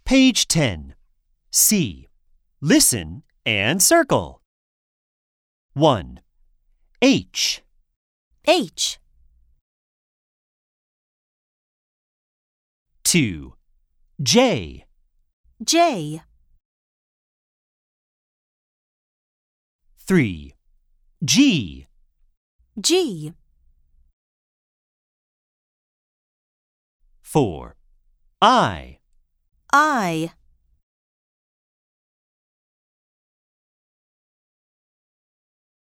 Page 10. C. Listen and circle. 1. H. H. 2. J. J. 3. G. G. 4. I. I.